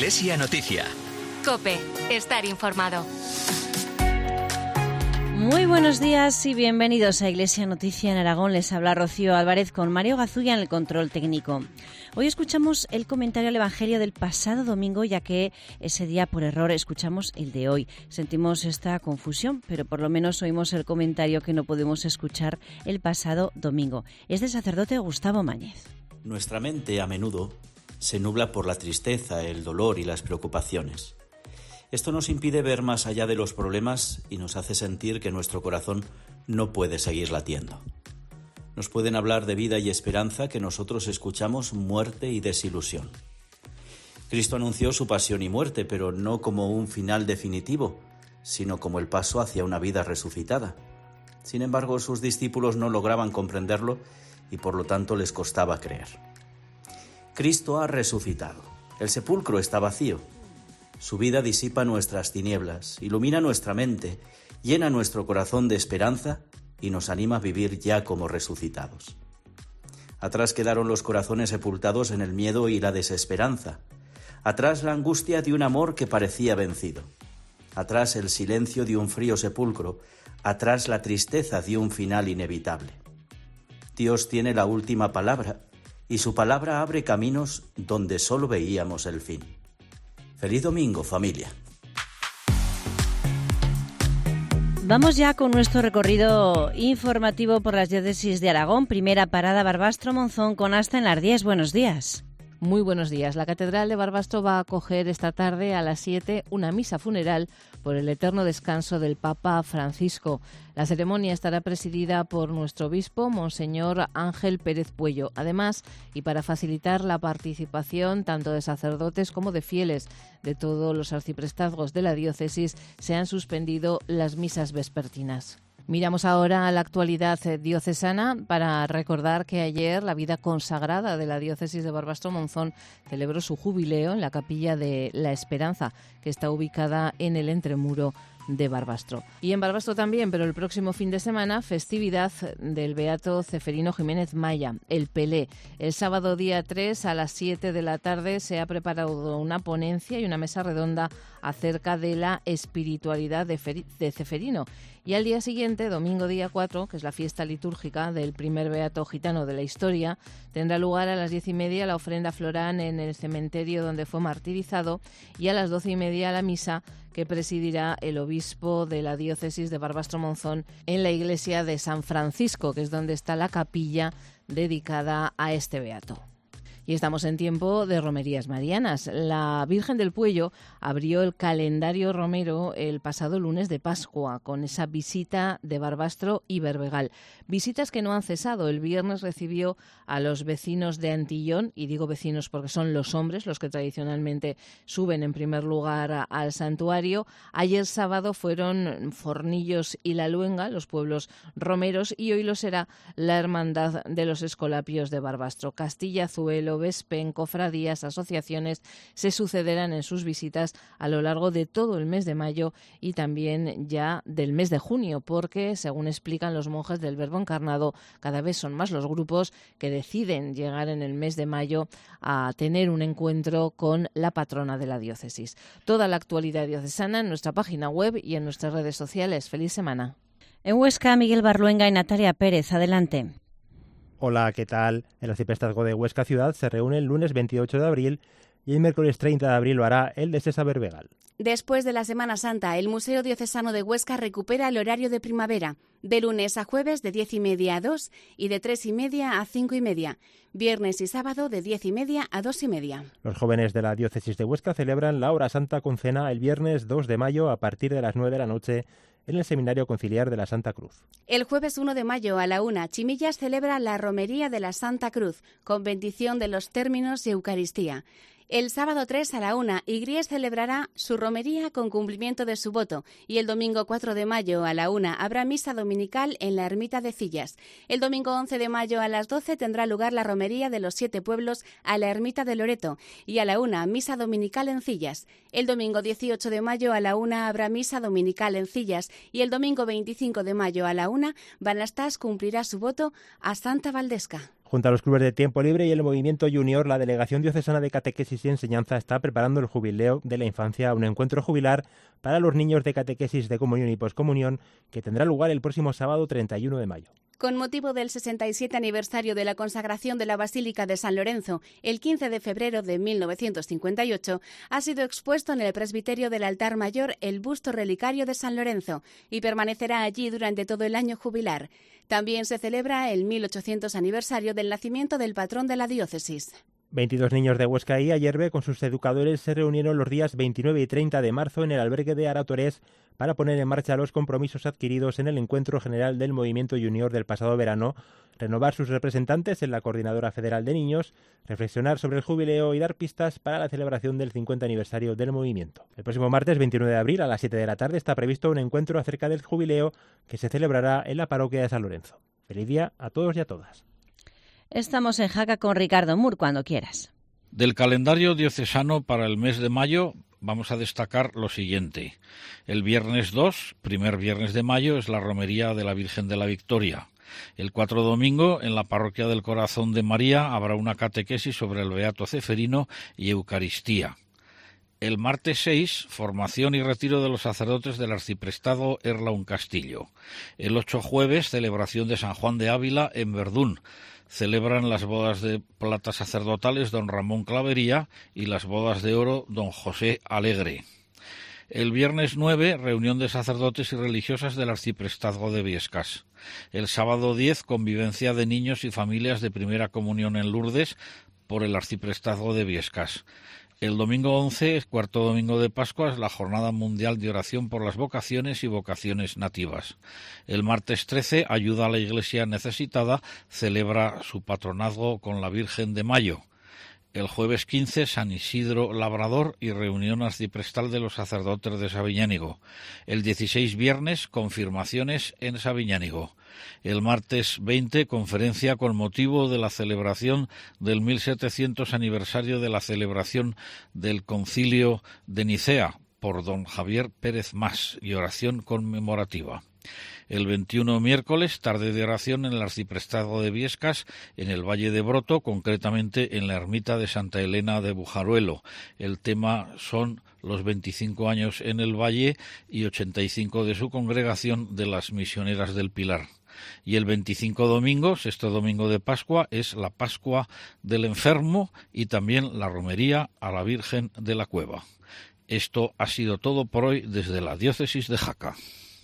Iglesia Noticia. COPE. Estar informado. Muy buenos días y bienvenidos a Iglesia Noticia en Aragón. Les habla Rocío Álvarez con Mario Gazulla en el control técnico. Hoy escuchamos el comentario al Evangelio del pasado domingo, ya que ese día por error escuchamos el de hoy. Sentimos esta confusión, pero por lo menos oímos el comentario que no podemos escuchar el pasado domingo. Es del sacerdote Gustavo Mañez. Nuestra mente a menudo se nubla por la tristeza, el dolor y las preocupaciones. Esto nos impide ver más allá de los problemas y nos hace sentir que nuestro corazón no puede seguir latiendo. Nos pueden hablar de vida y esperanza que nosotros escuchamos muerte y desilusión. Cristo anunció su pasión y muerte, pero no como un final definitivo, sino como el paso hacia una vida resucitada. Sin embargo, sus discípulos no lograban comprenderlo y por lo tanto les costaba creer. Cristo ha resucitado. El sepulcro está vacío. Su vida disipa nuestras tinieblas, ilumina nuestra mente, llena nuestro corazón de esperanza y nos anima a vivir ya como resucitados. Atrás quedaron los corazones sepultados en el miedo y la desesperanza. Atrás la angustia de un amor que parecía vencido. Atrás el silencio de un frío sepulcro. Atrás la tristeza de un final inevitable. Dios tiene la última palabra y su palabra abre caminos donde solo veíamos el fin. ¡Feliz domingo, familia! Vamos ya con nuestro recorrido informativo por las diócesis de Aragón. Primera parada, Barbastro Monzón con Asta en las 10. Buenos días. Muy buenos días. La Catedral de Barbastro va a acoger esta tarde a las 7 una misa funeral por el eterno descanso del Papa Francisco. La ceremonia estará presidida por nuestro obispo, Monseñor Ángel Pérez Puello. Además, y para facilitar la participación tanto de sacerdotes como de fieles de todos los arciprestazgos de la diócesis, se han suspendido las misas vespertinas. Miramos ahora a la actualidad diocesana para recordar que ayer la vida consagrada de la diócesis de Barbastro Monzón celebró su jubileo en la Capilla de la Esperanza, que está ubicada en el Entremuro de Barbastro. Y en Barbastro también, pero el próximo fin de semana, festividad del Beato Ceferino Jiménez Maya, el Pelé. El sábado día 3 a las 7 de la tarde se ha preparado una ponencia y una mesa redonda acerca de la espiritualidad de Ceferino. Y al día siguiente, domingo día 4, que es la fiesta litúrgica del primer beato gitano de la historia, tendrá lugar a las 10:30 la ofrenda floral en el cementerio donde fue martirizado y a las 12:30 la misa que presidirá el obispo de la diócesis de Barbastro Monzón en la iglesia de San Francisco, que es donde está la capilla dedicada a este beato. Y estamos en tiempo de romerías marianas. La Virgen del Puello abrió el calendario romero el pasado lunes de Pascua con esa visita de Barbastro y Berbegal. Visitas que no han cesado. El viernes recibió a los vecinos de Antillón, y digo vecinos porque son los hombres los que tradicionalmente suben en primer lugar al santuario. Ayer sábado fueron Fornillos y La Luenga, los pueblos romeros, y hoy lo será la Hermandad de los Escolapios de Barbastro. Castilla, Zuelo, Vespen, cofradías, asociaciones se sucederán en sus visitas a lo largo de todo el mes de mayo y también ya del mes de junio, porque, según explican los monjes del Verbo Encarnado, cada vez son más los grupos que deciden llegar en el mes de mayo a tener un encuentro con la patrona de la diócesis. Toda la actualidad diocesana en nuestra página web y en nuestras redes sociales. ¡Feliz semana! En Huesca, Miguel Barluenga y Natalia Pérez. Adelante. Hola, ¿qué tal? El arciprestazgo de Huesca Ciudad se reúne el lunes 28 de abril y el miércoles 30 de abril lo hará el de Sesa Berbegal. Después de la Semana Santa, el Museo Diocesano de Huesca recupera el horario de primavera, de lunes a jueves de 10:30 a 2 y de 3:30 a 5:30, viernes y sábado de 10:30 a 2:30. Los jóvenes de la diócesis de Huesca celebran la hora santa con cena el viernes 2 de mayo a partir de las 9 de la noche en el Seminario Conciliar de la Santa Cruz. El jueves 1 de mayo a la 1, Chimillas celebra la Romería de la Santa Cruz, con bendición de los términos y Eucaristía. El sábado 3 a la 1, Igries celebrará su romería con cumplimiento de su voto y el domingo 4 de mayo a la 1 habrá misa dominical en la ermita de Cillas. El domingo 11 de mayo a las 12 tendrá lugar la romería de los 7 pueblos a la ermita de Loreto y a la 1 misa dominical en Cillas. El domingo 18 de mayo a la 1 habrá misa dominical en Cillas y el domingo 25 de mayo a la 1 Banastas cumplirá su voto a Santa Valdesca. Junto a los clubes de tiempo libre y el movimiento junior, la Delegación Diocesana de Catequesis y Enseñanza está preparando el Jubileo de la Infancia, un encuentro jubilar para los niños de catequesis de comunión y poscomunión que tendrá lugar el próximo sábado 31 de mayo. Con motivo del 67 aniversario de la consagración de la Basílica de San Lorenzo, el 15 de febrero de 1958, ha sido expuesto en el presbiterio del altar mayor el busto relicario de San Lorenzo y permanecerá allí durante todo el año jubilar. También se celebra el 1800 aniversario del nacimiento del patrón de la diócesis. 22 niños de Huesca y Ayerbe con sus educadores se reunieron los días 29 y 30 de marzo en el albergue de Aratorés para poner en marcha los compromisos adquiridos en el encuentro general del movimiento junior del pasado verano, renovar sus representantes en la Coordinadora Federal de Niños, reflexionar sobre el jubileo y dar pistas para la celebración del 50 aniversario del movimiento. El próximo martes 29 de abril a las 7 de la tarde está previsto un encuentro acerca del jubileo que se celebrará en la parroquia de San Lorenzo. Feliz día a todos y a todas. Estamos en Jaca con Ricardo Mur, cuando quieras. Del calendario diocesano para el mes de mayo vamos a destacar lo siguiente. El viernes 2, primer viernes de mayo, es la romería de la Virgen de la Victoria. El 4 domingo, en la parroquia del Corazón de María, habrá una catequesis sobre el Beato Ceferino y Eucaristía. El martes 6, formación y retiro de los sacerdotes del arciprestado Erlaun Castillo. El 8 jueves, celebración de San Juan de Ávila en Verdún. Celebran las bodas de plata sacerdotales don Ramón Clavería y las bodas de oro don José Alegre. El viernes 9, reunión de sacerdotes y religiosas del arciprestazgo de Biescas. El sábado 10, convivencia de niños y familias de primera comunión en Lourdes por el arciprestazgo de Biescas. El domingo 11, cuarto domingo de Pascua, es la Jornada Mundial de Oración por las Vocaciones y Vocaciones Nativas. El martes 13, ayuda a la Iglesia necesitada, celebra su patronazgo con la Virgen de Mayo. El jueves 15, San Isidro Labrador y reunión arciprestal de los sacerdotes de Sabiñánigo. El 16, viernes, confirmaciones en Sabiñánigo. El martes 20, conferencia con motivo de la celebración del 1700 aniversario de la celebración del Concilio de Nicea por don Javier Pérez Mas y oración conmemorativa. El 21, miércoles, tarde de oración en el arciprestazgo de Biescas, en el Valle de Broto, concretamente en la ermita de Santa Elena de Bujaruelo. El tema son los 25 años en el Valle y 85 de su congregación de las Misioneras del Pilar. Y el 25 domingo, sexto domingo de Pascua, es la Pascua del Enfermo y también la romería a la Virgen de la Cueva. Esto ha sido todo por hoy desde la diócesis de Jaca.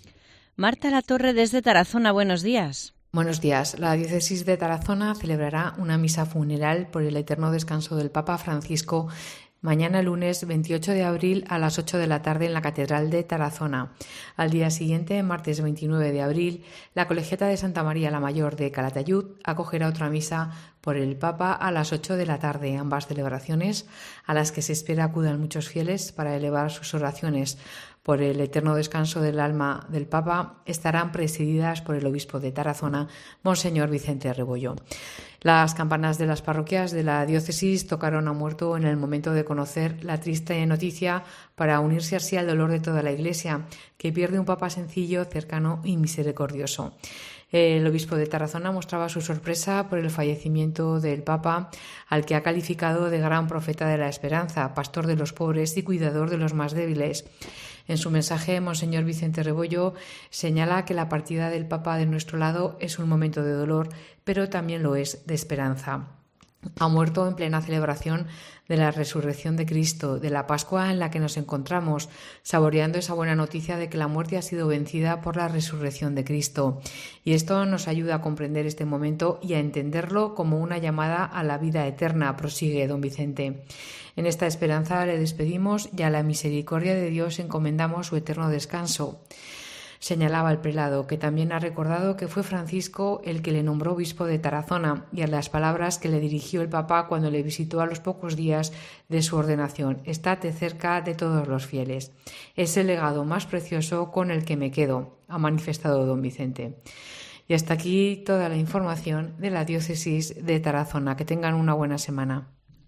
Marta Latorre desde Tarazona, buenos días. Buenos días. La diócesis de Tarazona celebrará una misa funeral por el eterno descanso del Papa Francisco mañana lunes 28 de abril a las 8 de la tarde en la Catedral de Tarazona. Al día siguiente, martes 29 de abril, la Colegiata de Santa María la Mayor de Calatayud acogerá otra misa por el Papa a las 8 de la tarde. Ambas celebraciones, a las que se espera acudan muchos fieles para elevar sus oraciones por el eterno descanso del alma del Papa, estarán presididas por el obispo de Tarazona, Monseñor Vicente Rebollo. Las campanas de las parroquias de la diócesis tocaron a muerto en el momento de conocer la triste noticia para unirse así al dolor de toda la Iglesia, que pierde un Papa sencillo, cercano y misericordioso. El obispo de Tarazona mostraba su sorpresa por el fallecimiento del Papa, al que ha calificado de gran profeta de la esperanza, pastor de los pobres y cuidador de los más débiles. En su mensaje, Monseñor Vicente Rebollo señala que la partida del Papa de nuestro lado es un momento de dolor, pero también lo es de esperanza. Ha muerto en plena celebración de la resurrección de Cristo, de la Pascua en la que nos encontramos, saboreando esa buena noticia de que la muerte ha sido vencida por la resurrección de Cristo. Y esto nos ayuda a comprender este momento y a entenderlo como una llamada a la vida eterna, prosigue don Vicente. En esta esperanza le despedimos y a la misericordia de Dios encomendamos su eterno descanso. Señalaba el prelado, que también ha recordado que fue Francisco el que le nombró obispo de Tarazona, y a las palabras que le dirigió el Papa cuando le visitó a los pocos días de su ordenación: estate cerca de todos los fieles. Es el legado más precioso con el que me quedo, ha manifestado don Vicente. Y hasta aquí toda la información de la diócesis de Tarazona. Que tengan una buena semana.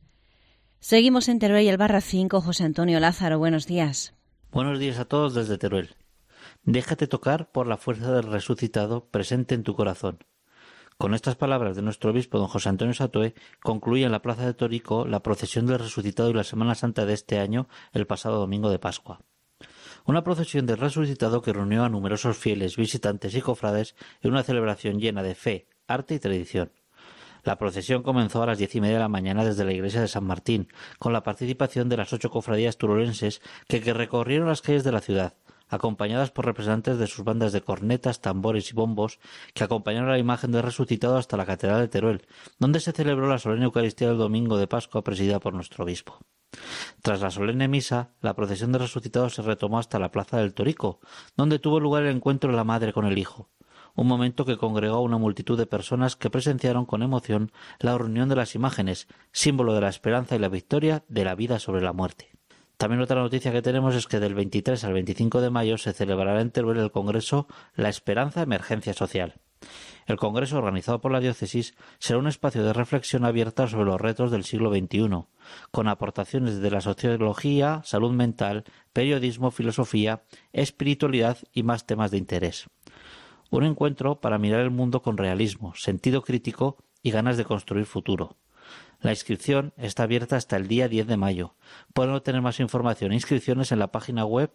Seguimos en Teruel y el Barracín con José Antonio Lázaro. Buenos días. Buenos días a todos desde Teruel. Déjate tocar por la fuerza del resucitado presente en tu corazón. Con estas palabras de nuestro obispo don José Antonio Satoé, concluye en la plaza de Torico la procesión del Resucitado y la Semana Santa de este año, el pasado domingo de Pascua. Una procesión del Resucitado que reunió a numerosos fieles, visitantes y cofrades en una celebración llena de fe, arte y tradición. La procesión comenzó a las 10:30 de la mañana desde la iglesia de San Martín, con la participación de las 8 cofradías turolenses que recorrieron las calles de la ciudad, acompañadas por representantes de sus bandas de cornetas, tambores y bombos, que acompañaron a la imagen del Resucitado hasta la Catedral de Teruel, donde se celebró la solemne Eucaristía del domingo de Pascua presidida por nuestro obispo. Tras la solemne misa, la procesión del Resucitado se retomó hasta la plaza del Torico, donde tuvo lugar el encuentro de la madre con el hijo, un momento que congregó a una multitud de personas que presenciaron con emoción la reunión de las imágenes, símbolo de la esperanza y la victoria de la vida sobre la muerte. También otra noticia que tenemos es que del 23 al 25 de mayo se celebrará en Teruel el Congreso La Esperanza Emergencia Social. El Congreso, organizado por la Diócesis, será un espacio de reflexión abierta sobre los retos del siglo XXI, con aportaciones de la sociología, salud mental, periodismo, filosofía, espiritualidad y más temas de interés. Un encuentro para mirar el mundo con realismo, sentido crítico y ganas de construir futuro. La inscripción está abierta hasta el día 10 de mayo. Pueden obtener más información e inscripciones en la página web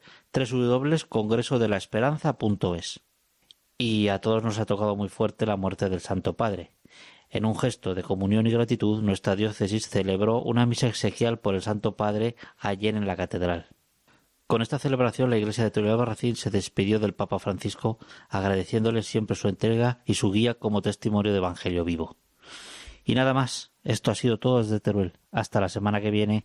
www.congresodelaesperanza.es. Y a todos nos ha tocado muy fuerte la muerte del Santo Padre. En un gesto de comunión y gratitud, nuestra diócesis celebró una misa exequial por el Santo Padre ayer en la catedral. Con esta celebración, la Iglesia de Teruel Albarracín se despidió del Papa Francisco, agradeciéndole siempre su entrega y su guía como testimonio de Evangelio vivo. Y nada más, esto ha sido todo desde Teruel. Hasta la semana que viene.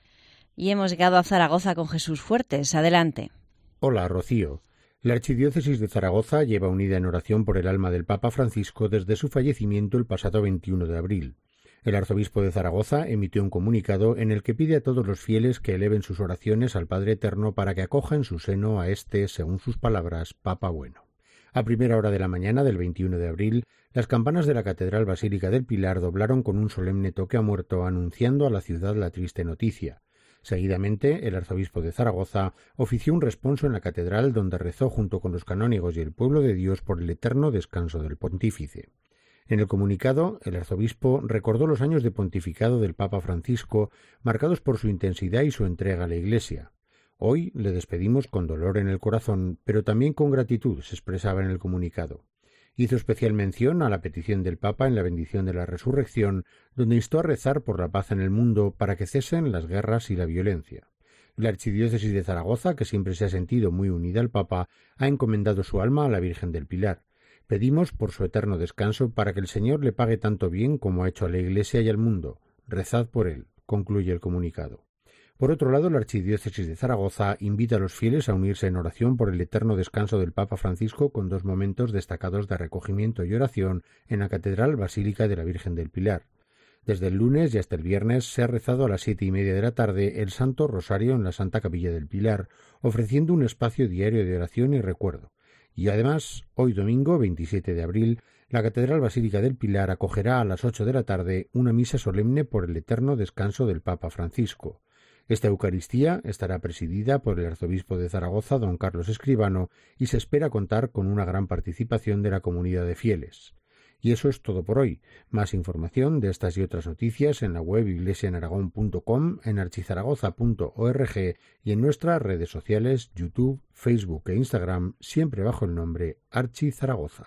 Y hemos llegado a Zaragoza con Jesús Fuertes. Adelante. Hola, Rocío. La Archidiócesis de Zaragoza lleva unida en oración por el alma del Papa Francisco desde su fallecimiento el pasado 21 de abril. El arzobispo de Zaragoza emitió un comunicado en el que pide a todos los fieles que eleven sus oraciones al Padre Eterno para que acoja en su seno a este, según sus palabras, Papa bueno. A primera hora de la mañana del 21 de abril, las campanas de la Catedral Basílica del Pilar doblaron con un solemne toque a muerto, anunciando a la ciudad la triste noticia. Seguidamente, el arzobispo de Zaragoza ofició un responso en la catedral donde rezó junto con los canónigos y el pueblo de Dios por el eterno descanso del pontífice. En el comunicado, el arzobispo recordó los años de pontificado del Papa Francisco, marcados por su intensidad y su entrega a la Iglesia. Hoy le despedimos con dolor en el corazón, pero también con gratitud, se expresaba en el comunicado. Hizo especial mención a la petición del Papa en la bendición de la resurrección, donde instó a rezar por la paz en el mundo para que cesen las guerras y la violencia. La Archidiócesis de Zaragoza, que siempre se ha sentido muy unida al Papa, ha encomendado su alma a la Virgen del Pilar. Pedimos por su eterno descanso para que el Señor le pague tanto bien como ha hecho a la Iglesia y al mundo. Rezad por él, concluye el comunicado. Por otro lado, la Archidiócesis de Zaragoza invita a los fieles a unirse en oración por el eterno descanso del Papa Francisco con 2 momentos destacados de recogimiento y oración en la Catedral Basílica de la Virgen del Pilar. Desde el lunes y hasta el viernes se ha rezado a las 7:30 de la tarde el Santo Rosario en la Santa Capilla del Pilar, ofreciendo un espacio diario de oración y recuerdo. Y además, hoy domingo 27 de abril, la Catedral Basílica del Pilar acogerá a las 8 de la tarde una misa solemne por el eterno descanso del Papa Francisco. Esta Eucaristía estará presidida por el arzobispo de Zaragoza, don Carlos Escribano, y se espera contar con una gran participación de la comunidad de fieles. Y eso es todo por hoy. Más información de estas y otras noticias en la web iglesiaenaragón.com, en archizaragoza.org y en nuestras redes sociales YouTube, Facebook e Instagram, siempre bajo el nombre Archi Zaragoza.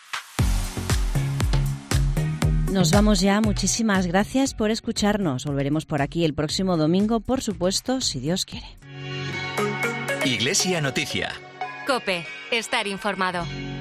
Nos vamos ya. Muchísimas gracias por escucharnos. Volveremos por aquí el próximo domingo, por supuesto, si Dios quiere. Iglesia Noticia. COPE. Estar informado.